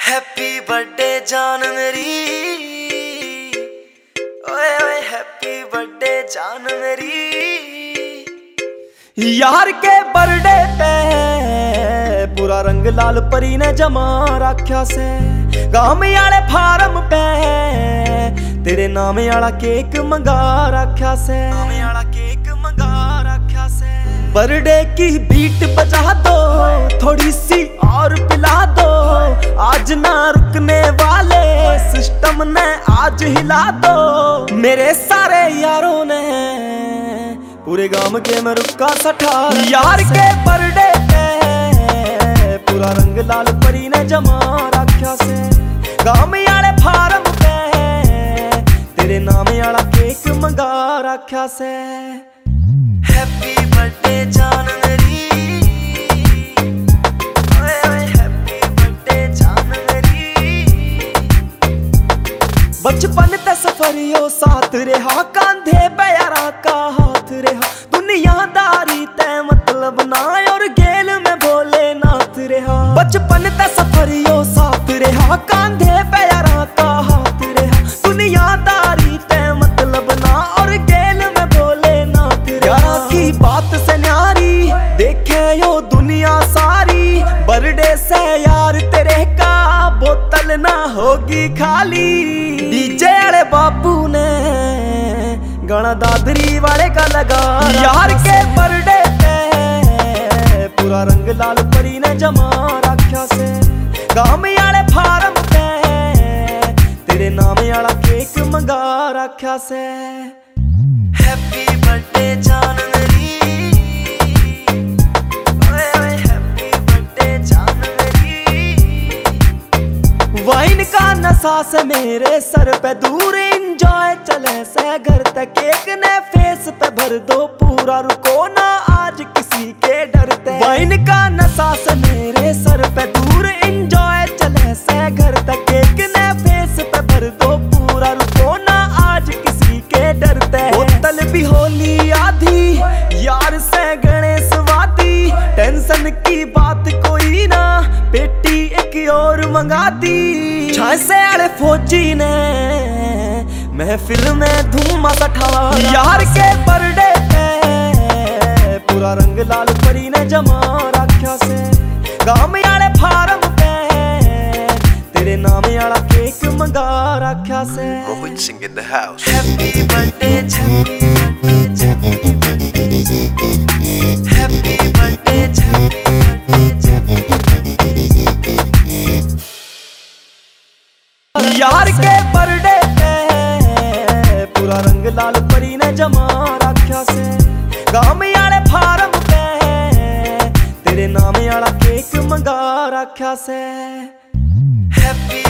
Happy birthday जान मेरी, ओए ओए हैप्पी बर्थडे जान मेरी। यार के बर्थडे पे पूरा रंग लाल परी ने जमा रखा से। गांव आले फार्म पे तेरे नाम आला केक मंगा रखा से। बर्थडे की बीट बजा दो, थोड़ी सी और पिला दो। आज ना रुकने वाले सिस्टम ने आज हिला दो। मेरे सारे यारों ने पूरे गांव के में रुका सठा। यार के बर्थडे पे पूरा रंग लाल परी ने जमा रखा से। गांव आले फार्म पे तेरे नाम आला केक मंगा रखा से। हैप्पी बर्थडे जान मेरी, ओए ओए हैप्पी बर्थडे जान मेरी। बचपन ते सफरियो साथ रहा, कांधे पे यारा का हाथ रहा। दुनियादारी ते मतलब ना और गेल में भोलेनाथ रहा। बचपन ते सफरियो साथ रहा, कांधे पे यारा का हाथ रहा। दुनियादारी ते मतलब ना और गेल में भोलेनाथ रहा। यारा की बात से न्यारी देखे यो दुनिया सारी। बर्थडे से यार तेरे का बोतल ना होगी खाली। डीजे वाले बाबू ने गाना दादरी वाले का लगा। यार के बर्थडे पे पूरा रंग लाल परी ने जमा रखा से। गांव आले फार्म पे तेरे नाम आला केक मंगा रखा से। हैप्पी बर्थडे जान मेरी, ओए ओए हैप्पी बर्थडे जान मेरी। वाइन का नशा से मेरे सर पे दूर इंजॉय चले से। घर तक केक ने फेस पे भर दो, पूरा रुको ना आज किसी के डरते। वाइन का नशा से मेरे सर पे दूर इंजॉय चले से। घर तक केक ने फेस पे भर दो, पूरा रुको ना आज किसी के डरते। बोतल भी होली आधी यार से गणेश वादी। टेंशन की बात कोई ना, पेटी एक और मंगा दी। छासे वाले फौजी ने महफिल में धूम सठा। यार के बर्थडे पे पूरा रंग लाल परी ने जमा रखा से। गांव आले फार्म पे तेरे नाम आला केक मंगा रखा से। Sing in the house. Happy birthday, happy birthday, happy birthday, यार के बर्थडे पे पूरा रंग लाल परी ने जमा रखा से। गांव आले फार्म पे तेरे नाम आला केक मंगा रखा से। happy